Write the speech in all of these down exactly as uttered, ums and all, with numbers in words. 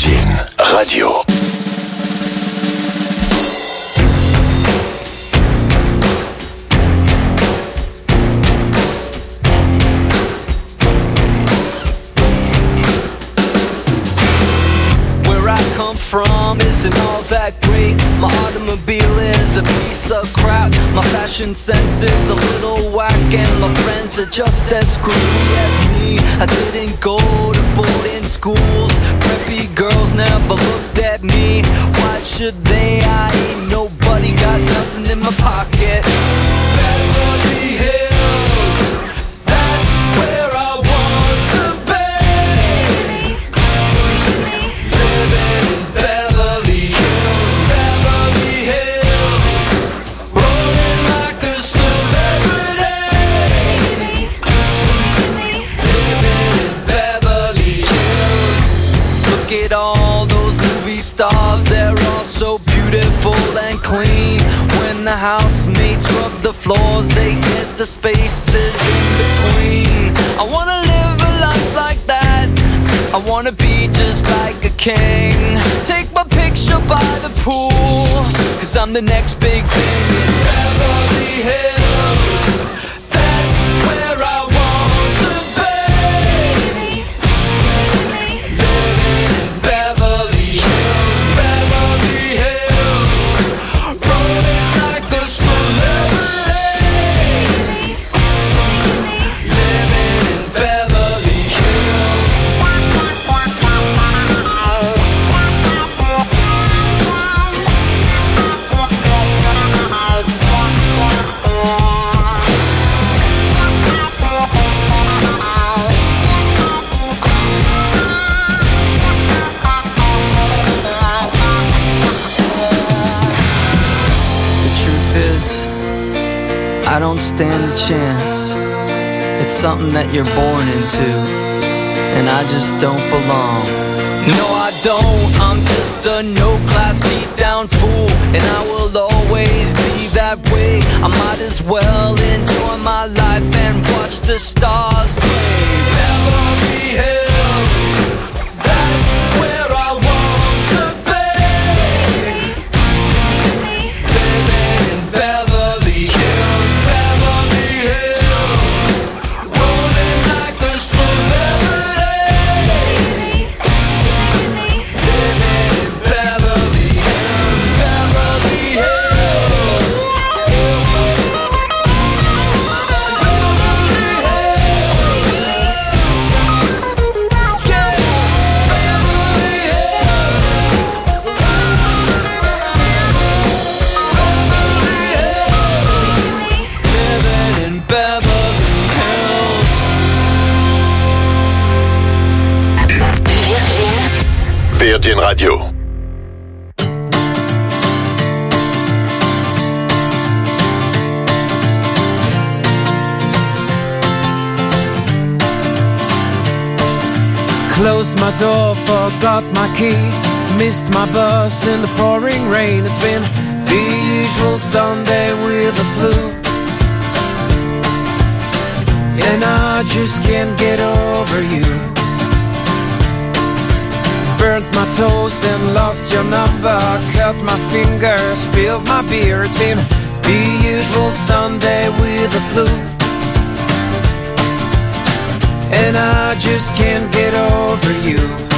Virgin Radio. From isn't all that great. My automobile is a piece of crap. My fashion sense is a little whack, and my friends are just as screwy as me. I didn't go to boarding schools. Preppy girls never looked at me. Why should they? I ain't nobody, got nothing in my pocket. Beverly Hills, that's where I want to be. Living in Beverly Hills, Beverly Hills, rolling like a celebrity. Living in Beverly Hills. Look at all those movie stars, they're all so beautiful and clean. When the housemates rub the floors, they get the spaces in between. I wanna live a life like that. I wanna be just like a king. Take my picture by the pool, cause I'm the next big thing in Beverly Hills. That's where I want to be. Living in Beverly Hills, Beverly Hills, rolling like a celebrity. Living in Beverly Hills. I don't stand a chance. It's something that you're born into, and I just don't belong. No, I don't. I'm just a no-class beat-down fool, and I will always be that way. I might as well enjoy my life and watch the stars play. Beverly Hills, that's where I want to be. Living in Beverly Hills, Beverly Hills, rolling like a celebrity. Living in Beverly Hills, Beverly Hills, Beverly Hills, yeah, Beverly Hills, living in Beverly Hills. Virgin Radio. Closed my door, forgot my key. Missed my bus in the pouring rain. It's been the usual Sunday with the flu, and I just can't get over you. Burnt my toast and lost your number. Cut my finger, spilled my beer. It's been the usual Sunday with the flu, and I just can't get over you.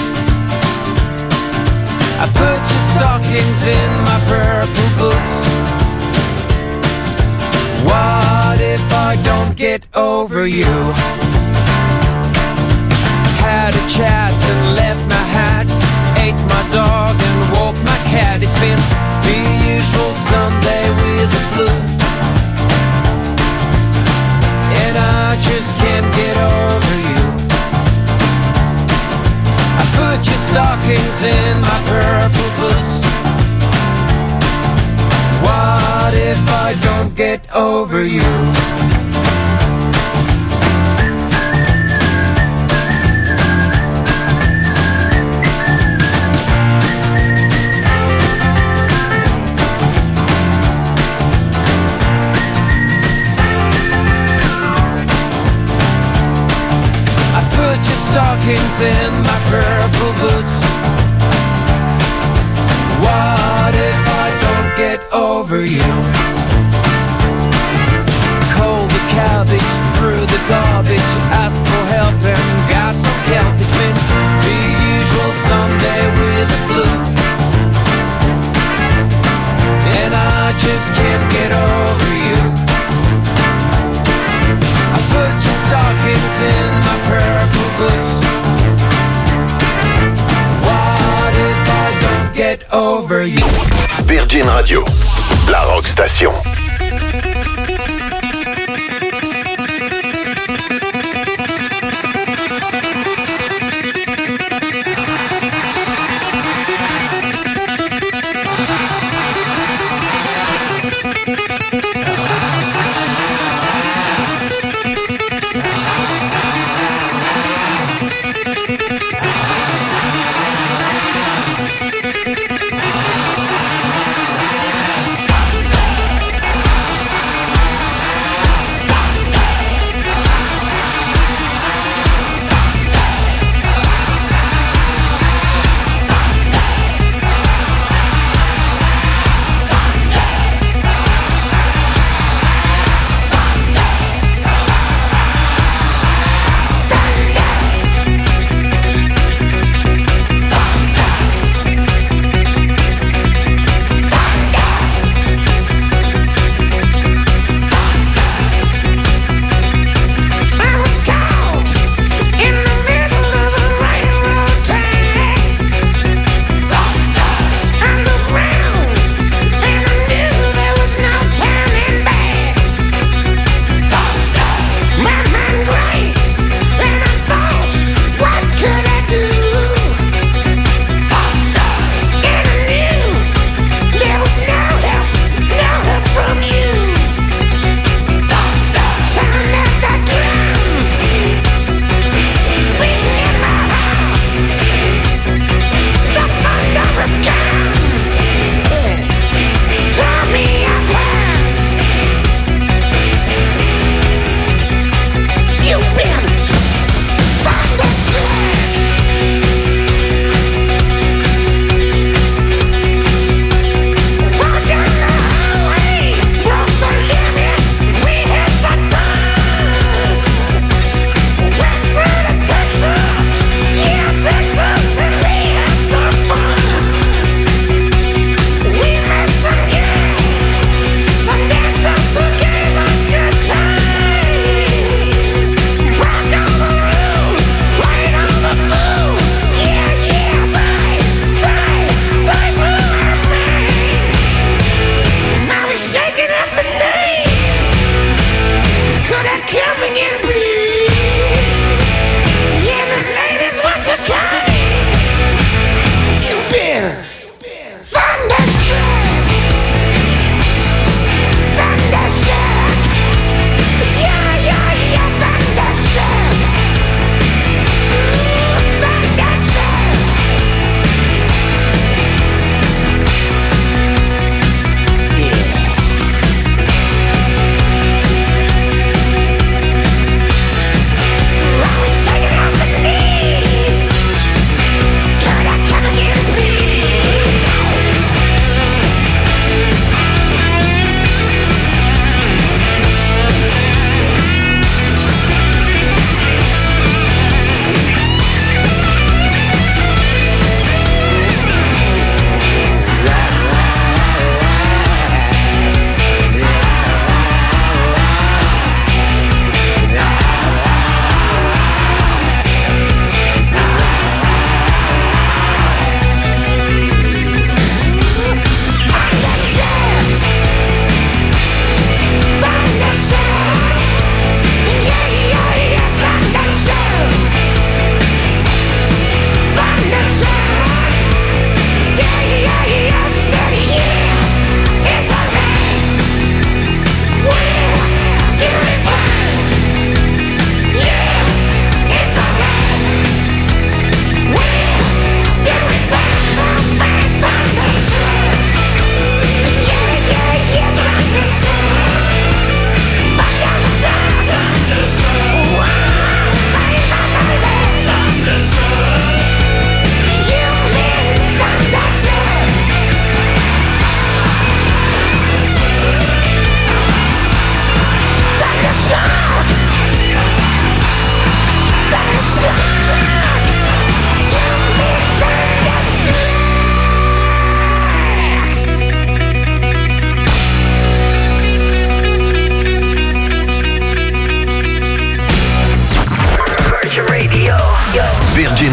I put your stockings in my purple boots. What if I don't get over you? Had a chat and left my hat. Ate my dog and woke my cat. It's been the usual Sunday with the flu, and I just can't get over you. I put your stockings in my purple boots. What if I don't get over you? stockings in my purple boots. What if I don't get over you? Cold the cabbage, through the garbage, ask for help and got some kelp. It's been the usual Sunday with the flu, and I just can't get over you. I put your stockings in my purple boots. What if I don't get over you? Virgin Radio, la rock station.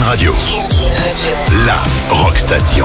Radio. La Rock Station.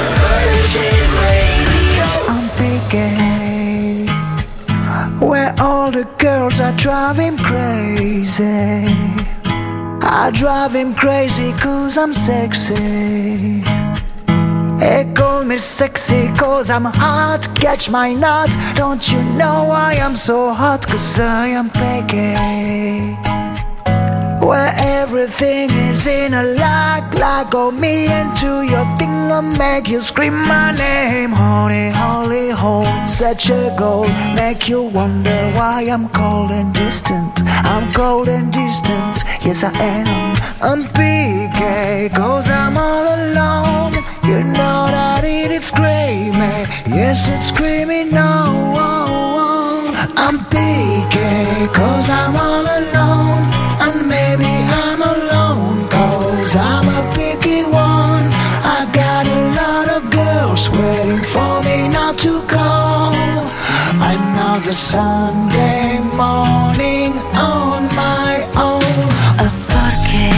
I'm picking where all the girls are driving crazy. I drive him crazy cause I'm sexy. They call me sexy cause I'm hot. Catch my nut. Don't you know why I'm so hot? Cause I am picky. Where everything is in a lock. Like on me into your thing. I'll make you scream my name. Holy, holy, holy. Such a goal. Make you wonder why I'm cold and distant. I'm cold and distant. Yes I am. I'm picky cause I'm all alone. You know that it is screaming. Yes it's screaming no. I'm picky cause I'm all alone. And maybe I'm alone cause I'm a picky one. I got a lot of girls waiting for me not to go. Another Sunday morning on my own. Oh, ¿por qué?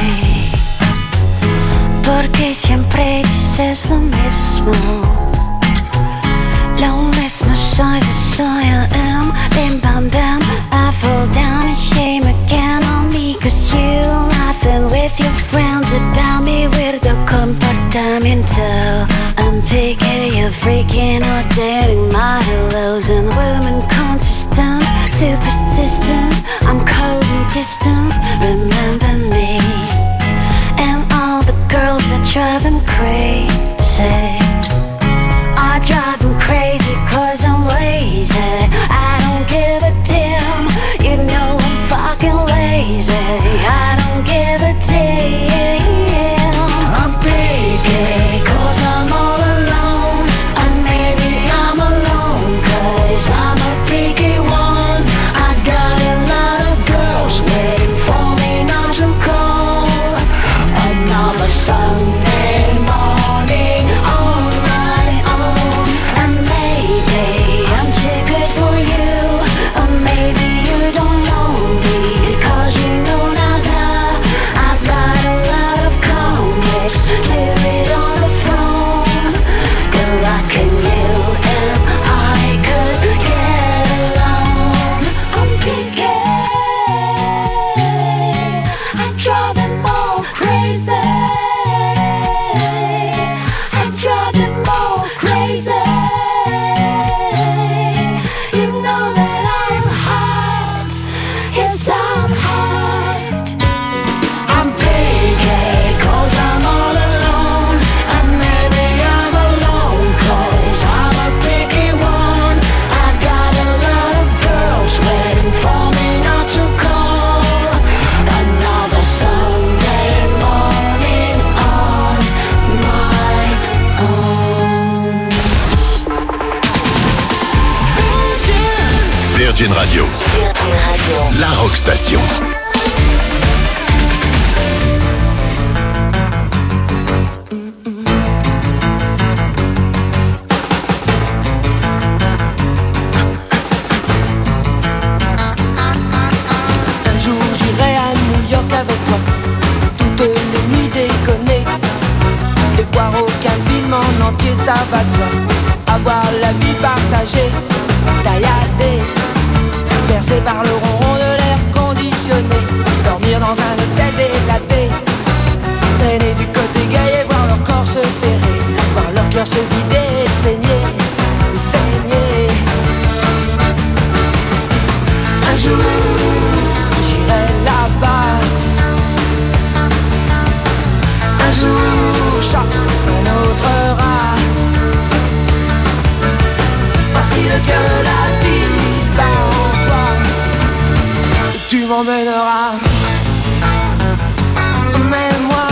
Porque siempre dices lo mismo. Lo mismo soy, soy I am. Bim bam bam, I fall down in shame again on me. Cause you laughing with your friends about me. Weirdo comportamiento. I'm picky, you're freaking or dating my hellos. And women consistent, too persistent. I'm cold and distant, remember me. And all the girls are driving crazy. I drive them crazy cause I'm lazy. I don't give a damn. You know I'm fucking lazy. I don't give a damn. I'm picky cause I'm all alone. And maybe I'm alone cause I'm a picky one. I've got a lot of girls waiting for me not to call. Another Sunday morning on my own. And maybe I'm too good for you. Or maybe you don't know me cause you know nada. I've got a lot of comics to read on the phone. Good luck in you and I could get along. I'm picky. I drive them all crazy. I drive them all crazy. You know that I'm hot. Yes, I'm hot. I'm picky cause I'm all alone. And maybe I'm alone cause I'm a picky one. I've got a lot of girls waiting for me not to call. Another Sunday morning on my own. Virgin Radio. La Rock Station. Un jour j'irai à New York avec toi, toutes les nuits déconner, et voir aucun film en entier, ça va de soi. Avoir la vie partagée, tailladée, bercée par le ronron de l'air conditionné, dormir dans un hôtel délaté, traîner du côté gay et voir leur corps se serrer, voir leur cœur se vider et saigner, et saigner. Un jour j'irai là-bas. Un jour, choc, un autre rat. Facile que la vie bat en toi. Et tu m'emmèneras. Mais moi,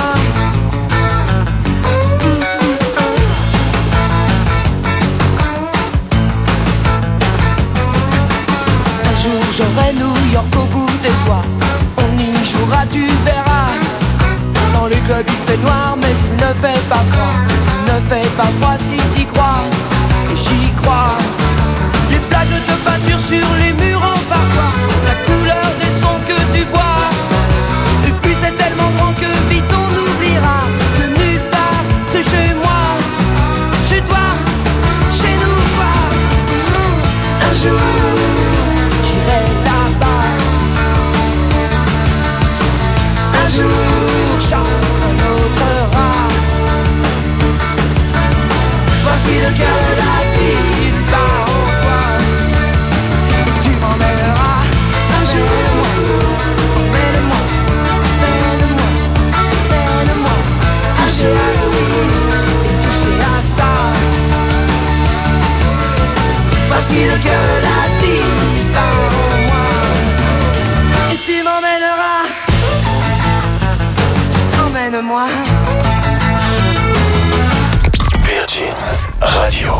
un jour j'aurai New York au bout des doigts. On y jouera, tu verras. Dans les clubs il fait noir mais il ne fait pas froid. Il ne fait pas froid si t'y crois. Et j'y crois. Les flaques de peinture sur les murs en parfois. La couleur des sons que tu bois. Et puis c'est tellement grand que vite on oubliera. toucher à ci, toucher à ça. Voici le cœur de la vie par moi. Et tu m'emmèneras, emmène-moi. Virgin Radio.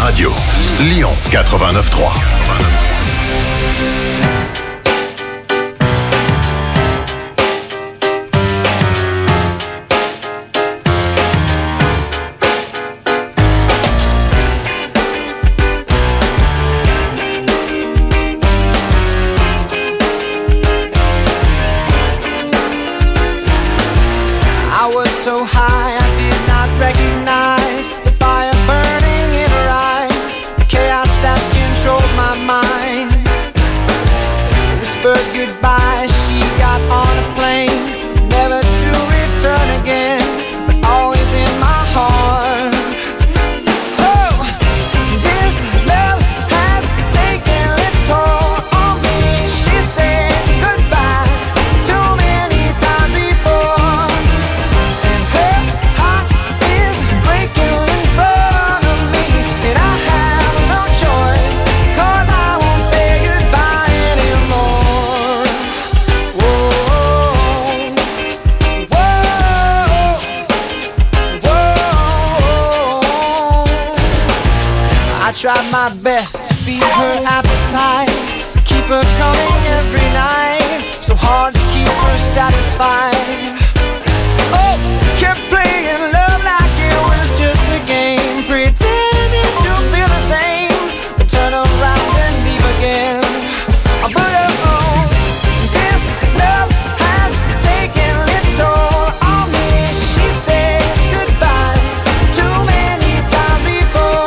Radio. Lyon quatre-vingt-neuf trois. Tried my best to feed her appetite, keep her coming every night, so hard to keep her satisfied. Oh, kept playing love like it was just a game, pretending to feel the same, then turn around and leave again. But oh, this love has taken its toll on me. She said goodbye too many times before.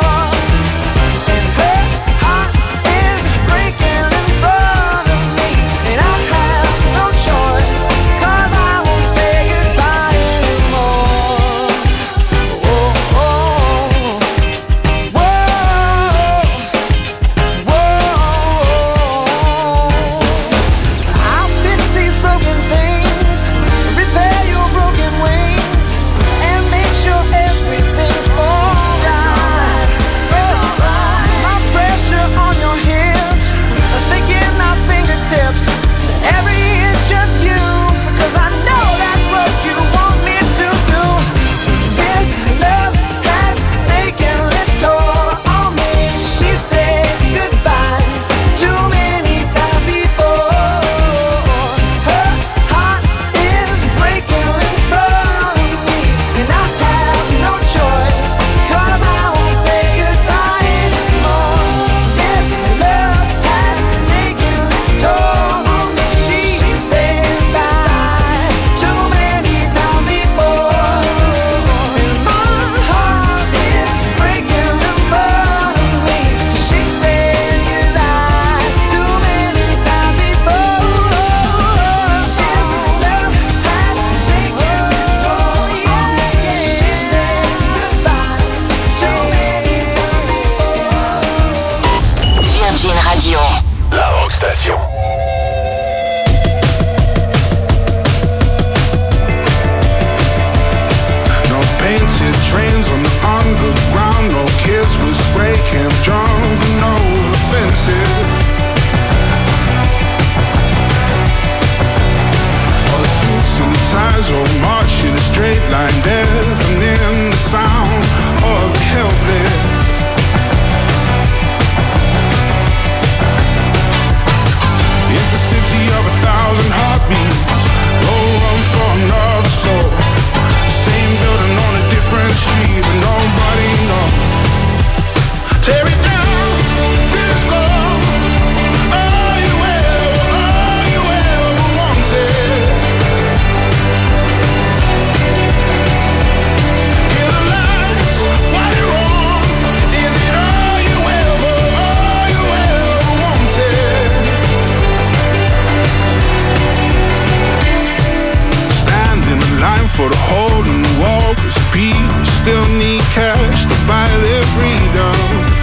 For the hole in the wall, cause people still need cash to buy their freedom.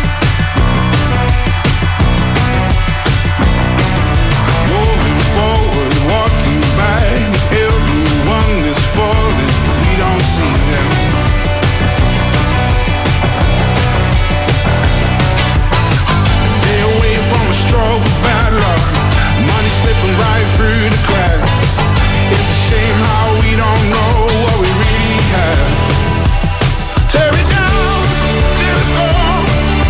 Moving forward, walking back, everyone is falling, we don't see them. They away from a struggle, bad luck, money slipping right through the cracks. It's a shame how we don't know what we really have. Tear it down till it's gone.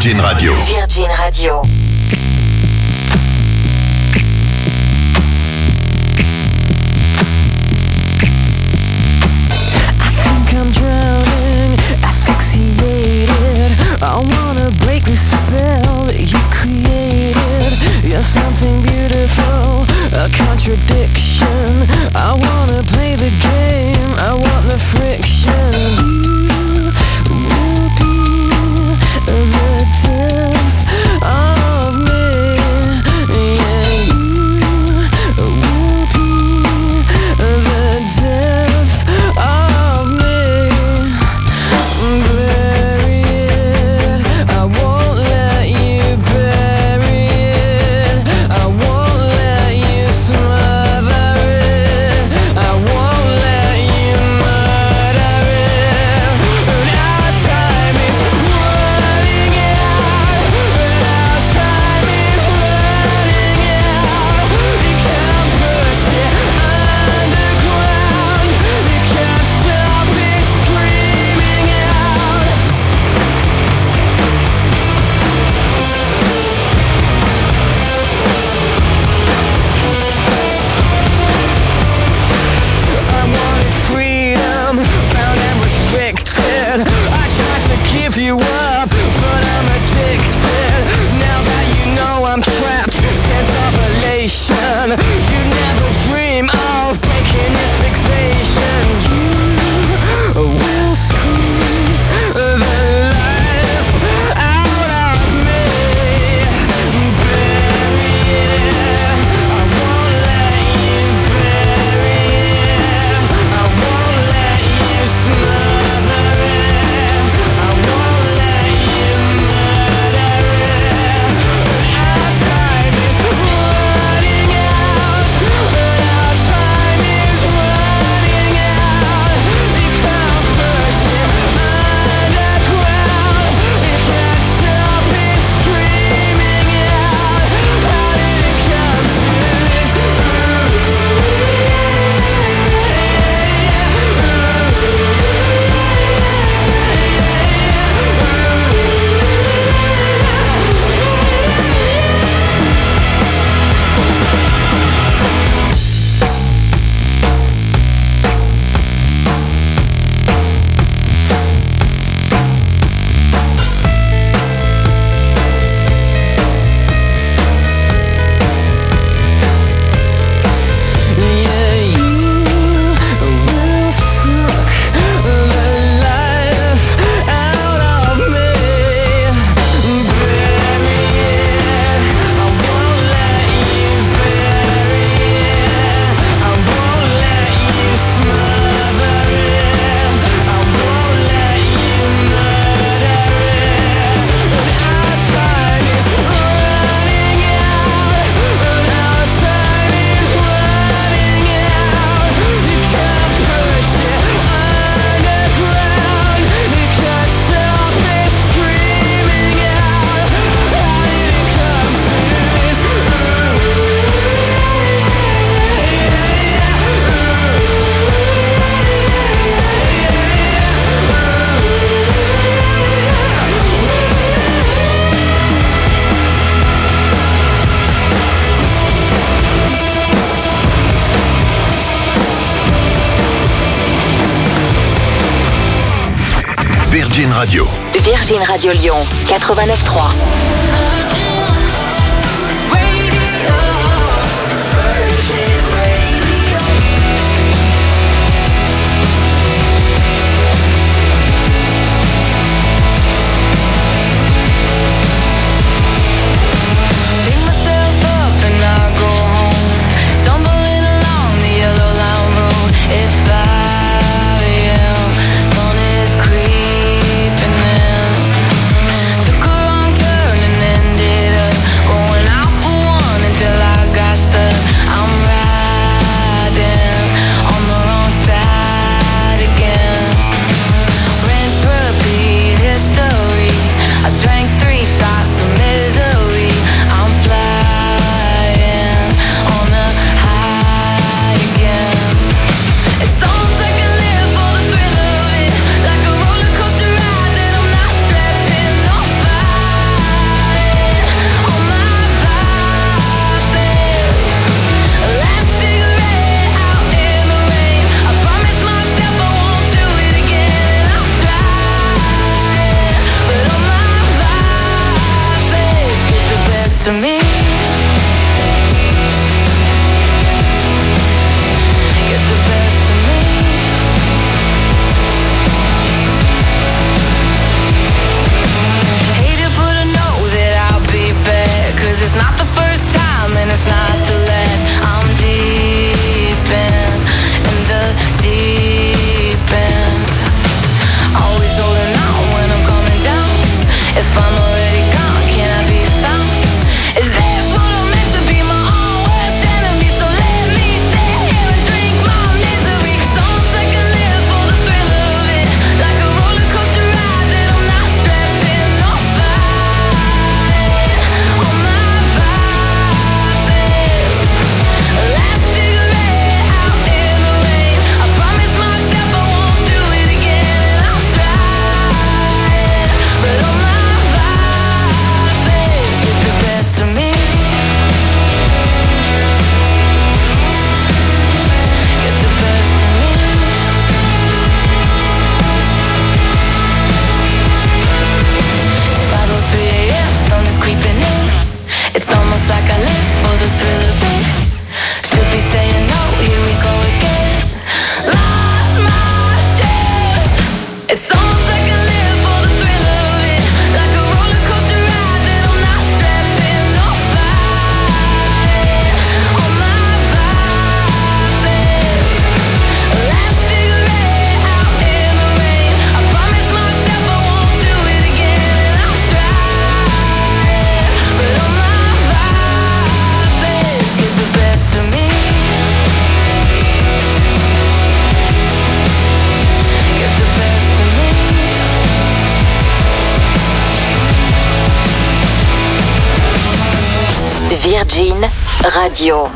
Virgin Radio. Virgin Radio. I'm drowning, asphyxiated. I wanna break the spell that you've created. You're something beautiful, a contradiction. I wanna play the game, I want the friction. You will be the death of me. Yeah, you will be the death of me. Bury it, I won't let you bury it. I won't let you smother it. I won't let you murder it. And our time is running out. And our time is running out. You can't push it underground. You can't stop it screaming out. I wanted freedom, bound and restricted. I tried to give you up, but I'm addicted. Now that you know I'm trapped, sense of elation. You never dream of breaking this fixation. You will squeeze the life out of me. Bury it, I won't let you bury it. I won't let you smother it. I won't let you murder it. Our time is running out. Our time is running out. You can't push it underground. You can't stop it screaming out. How did it come to this? Yeah, you will suck the life out of me. Bury it, I won't let you bury it. I won't let you smother it. I won't let you murder it. And our time is running out. And our time is running out. You can't push it underground. You can't stop it screaming out. How did it come to this? Virgin Radio. Virgin Radio Lyon quatre-vingt-neuf trois. Pick myself up and I go home, stumbling along the yellow line road. It's five a.m., sun is creeping in. Took a wrong turn and Radio.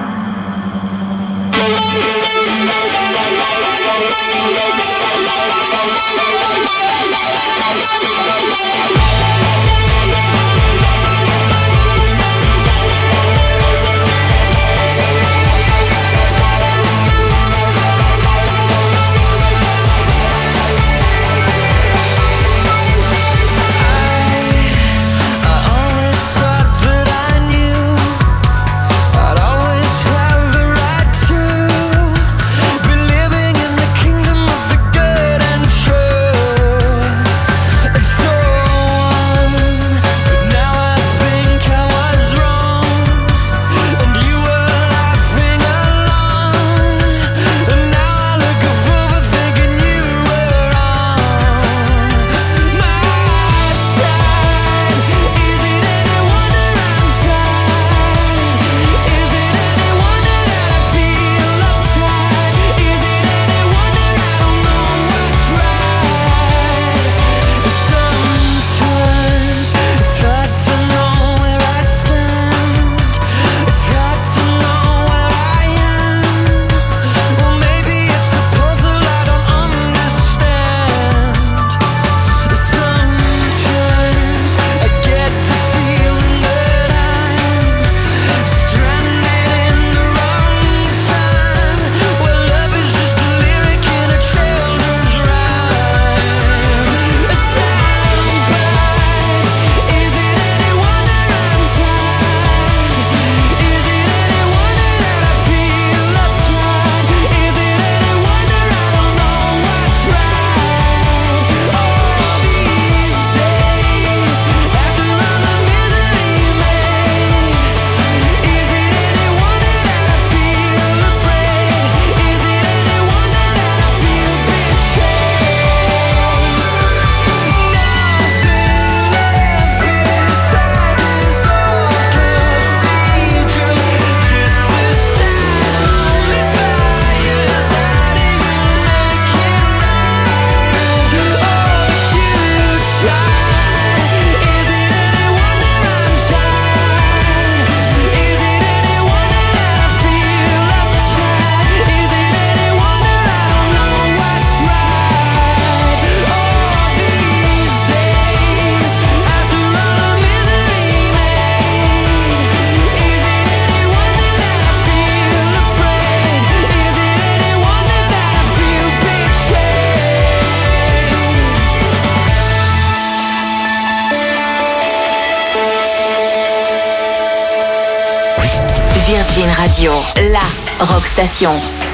Virgin Radio, la rock station.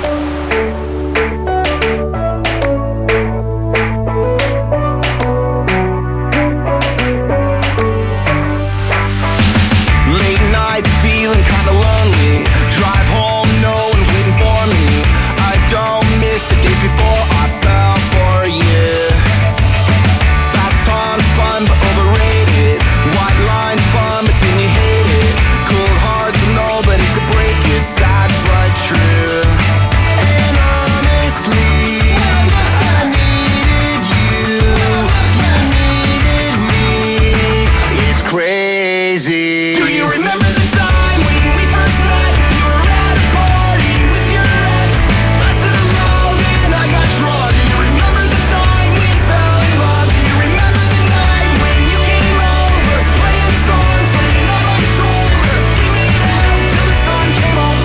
Sad but true. And honestly, I needed you. You needed me. It's crazy. Do you remember the time when we first met? You were at a party with your ex. I stood alone and I got drunk. Do you remember the time we fell in love? Do you remember the night when you came over, playing songs, laying on my shoulder? We made out till the sun came up.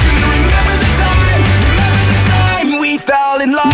We fell in love.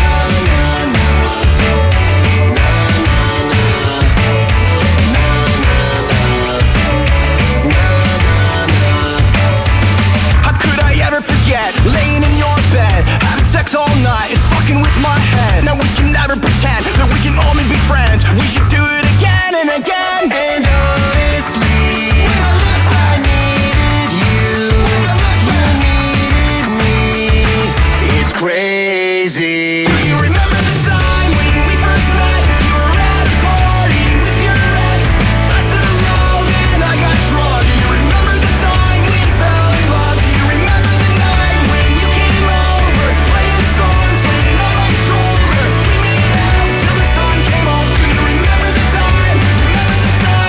How could I ever forget laying in your bed, having sex all night, it's fucking with my head. Now we can never pretend that we can only be friends. We should do it again and again. And honestly, I needed you. You needed me. It's crazy. Do you remember the time when we first met? You were at a party with your ex. I stood alone and I got drunk. Do you remember the time we fell in love? Do you remember the night when you came over, playing songs, laying on my shoulder? We made out till the sun came up. Do you remember the time? Remember the time?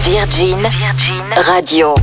Virgin, Virgin Radio.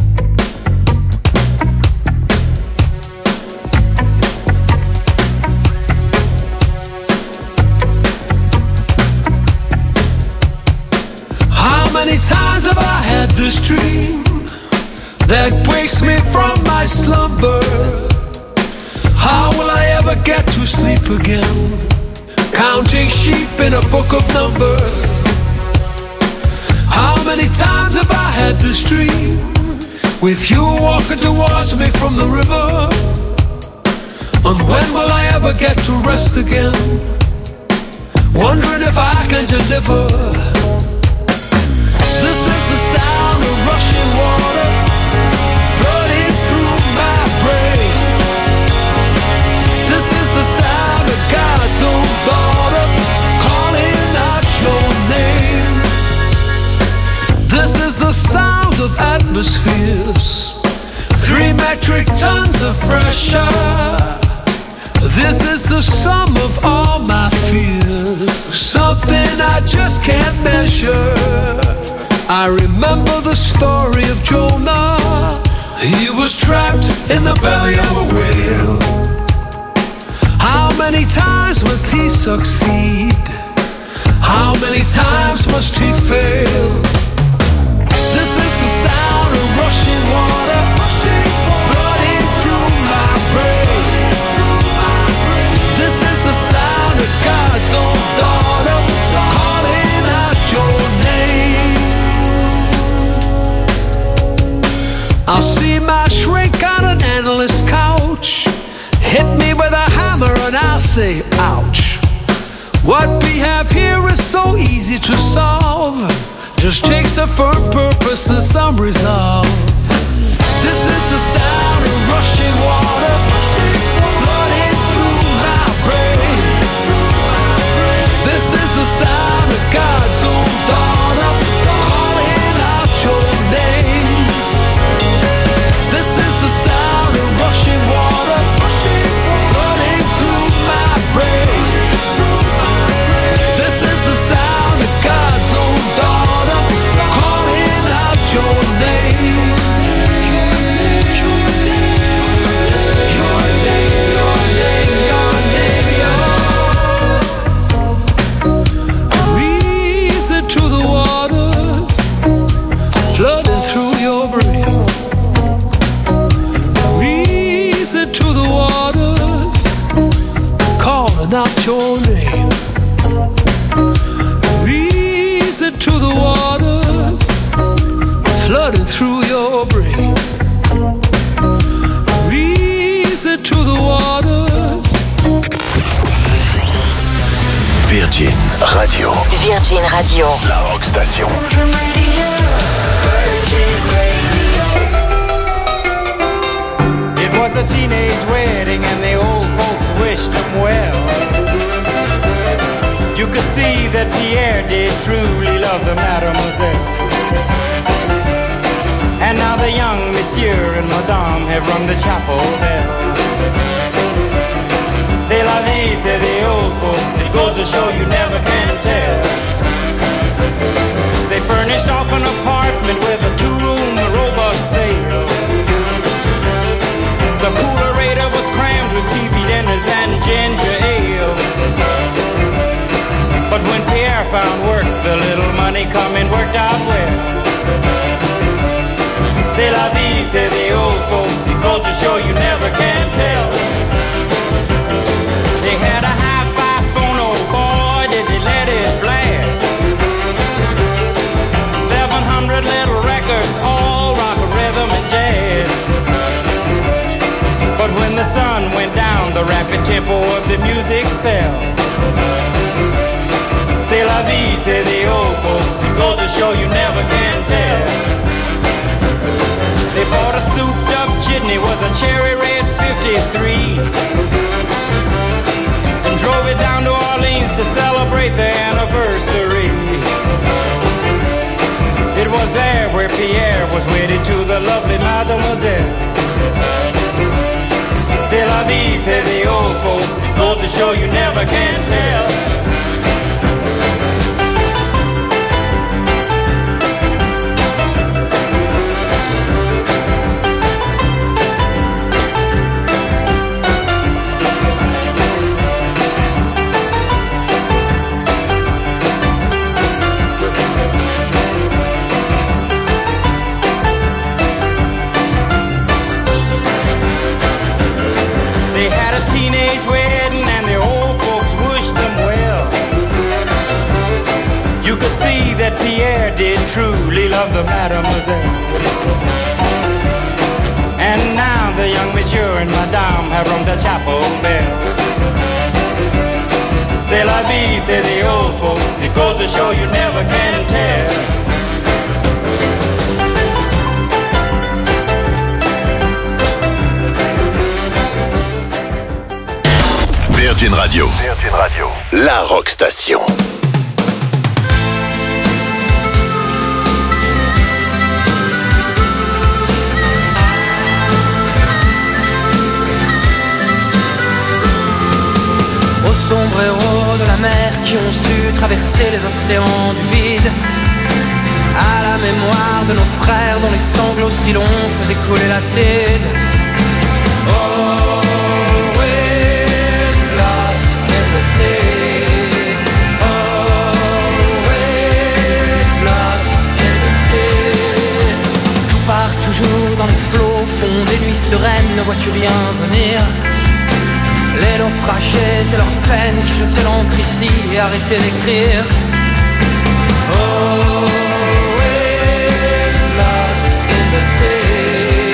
How many times have I had this dream that wakes me from my slumber? How will I ever get to sleep again? Counting sheep in a book of numbers. How many times have I had this dream with you walking towards me from the river? And when will I ever get to rest again? Wondering if I can deliver. This is the sound of rushing water flooding through my brain. This is the sound of God's own daughter calling out your name. This is the sound of atmospheres, three metric tons of pressure. This is the sum of all my fears, something I just can't measure. I remember the story of Jonah. He was trapped in the belly of a whale. How many times must he succeed? How many times must he fail? This is the sound of rushing water flooding through my brain. This is the sound of God's own daughter calling out your name. I'll see my shrink on an endless couch, hit me with a hammer and I'll say, ouch. What we have here is so easy to solve, just takes a firm purpose and some resolve. This is the sound of rushing water flooding through my brain. This is the sound of God's own daughter calling out your name. This is the sound of rushing water flooding through my brain. This is the sound of God's own daughter calling out your name. Your name, your name, your name, your name, your reason to the waters flooding through your brain. Reason to the waters calling out your name. Reason to the waters flooding through your brain. Reason to the waters. Virgin Radio. Virgin Radio. La Rock Station. It was a teenage wedding and the old folks wished them well. You could see that Pierre did truly love the mademoiselle. And now the young monsieur and madame have rung the chapel bell. C'est la vie, say the old folks, it goes to show you never can tell. They furnished off an apartment with a two-room robot sale. The coolerator was crammed with T V dinners and ginger ale. But when Pierre found work, the little money coming worked out well. C'est la vie, say the old folks, it goes to show you never can tell. They had a hi-fi phone, oh boy, did they let it blast. Seven hundred little records, all rock, rhythm, and jazz. But when the sun went down, the rapid tempo of the music fell. C'est la vie, say the old folks, it goes to show you never can tell. They bought a souped up jitney, was a cherry red fifty-three, and drove it down to Orleans to celebrate their anniversary. It was there where Pierre was wedded to the lovely mademoiselle. C'est la vie, say the old folks, it goes to show you never can tell. teenage wedding and the old folks wished them well. You could see that Pierre did truly love the mademoiselle. And now the young monsieur and madame have rung the chapel bell. C'est la vie, say the old folks. It goes to show you never can tell. Virgin Radio. Virgin Radio. La rock station. Aux sombres héros de la mer qui ont su traverser les océans du vide, à la mémoire de nos frères dont les sanglots si longs faisaient couler l'acide. Always lost in the sea. Always lost in the sea. Tout part toujours dans les flots, fond des nuits sereines, ne vois-tu rien venir? Les naufragés et leurs peines qui jetaient l'encre ici et arrêtaient d'écrire. Always lost in the sea.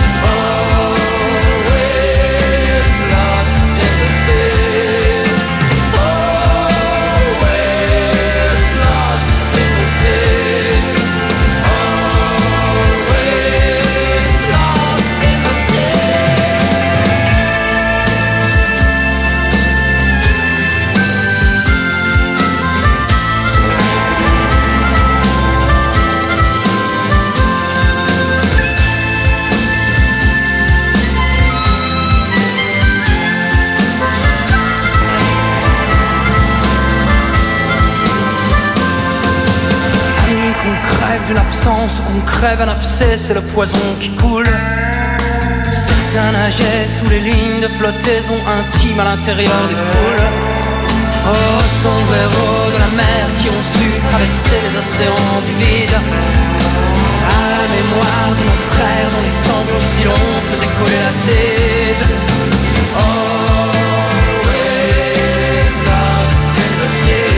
Always lost in the sea. Always lost in the sea. Always lost in the sea. Qu'on crève d'une absence ou qu'on crève un abcès, c'est le poison qui coule. Certains nageaient sous les lignes de flottaison intime à l'intérieur des poules. Oh, sombres héros de la mer qui ont su traverser les océans du vide, à la mémoire de nos frères dont les sanglots si longs faisaient couler l'acide. Always lost in the sea.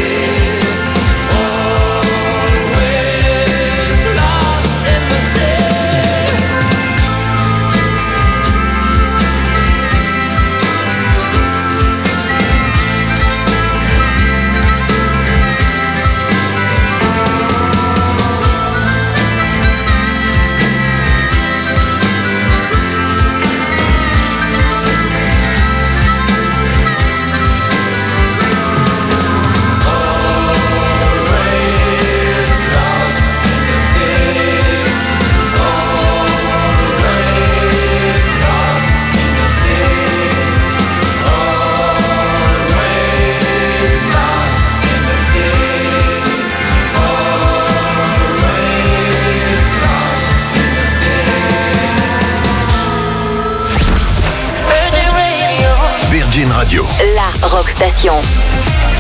Virgin Radio. La rock station.